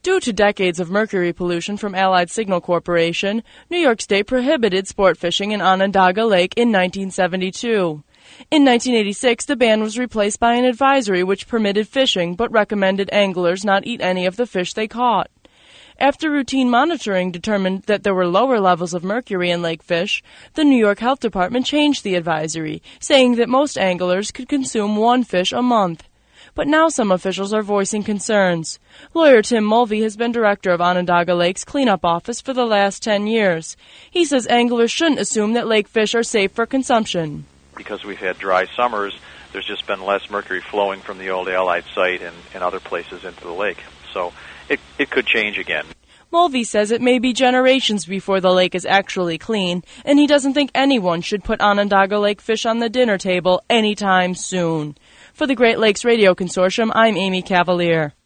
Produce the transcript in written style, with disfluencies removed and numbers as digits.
Due to decades of mercury pollution from Allied Signal Corporation, New York State prohibited sport fishing in Onondaga Lake in 1972. In 1986, the ban was replaced by an advisory which permitted fishing but recommended anglers not eat any of the fish they caught. After routine monitoring determined that there were lower levels of mercury in lake fish, the New York Health Department changed the advisory, saying that most anglers could consume one fish a month. But now some officials are voicing concerns. Lawyer Tim Mulvey has been director of Onondaga Lake's cleanup office for the last 10 years. He says anglers shouldn't assume that lake fish are safe for consumption. Because we've had dry summers, there's just been less mercury flowing from the old Allied site and other places into the lake. So it could change again. Mulvey says it may be generations before the lake is actually clean, and he doesn't think anyone should put Onondaga Lake fish on the dinner table anytime soon. For the Great Lakes Radio Consortium, I'm Amy Cavalier.